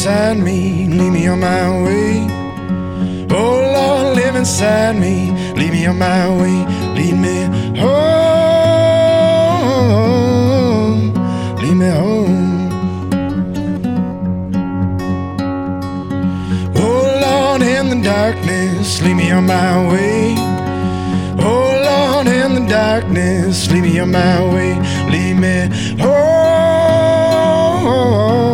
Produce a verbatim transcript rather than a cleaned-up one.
inside me, lead me on my way. Oh Lord, live inside me, lead me on my way. Lead me home, lead me home. Oh Lord, in the darkness, lead me on my way. Oh Lord, in the darkness, lead me on my way. Lead me home.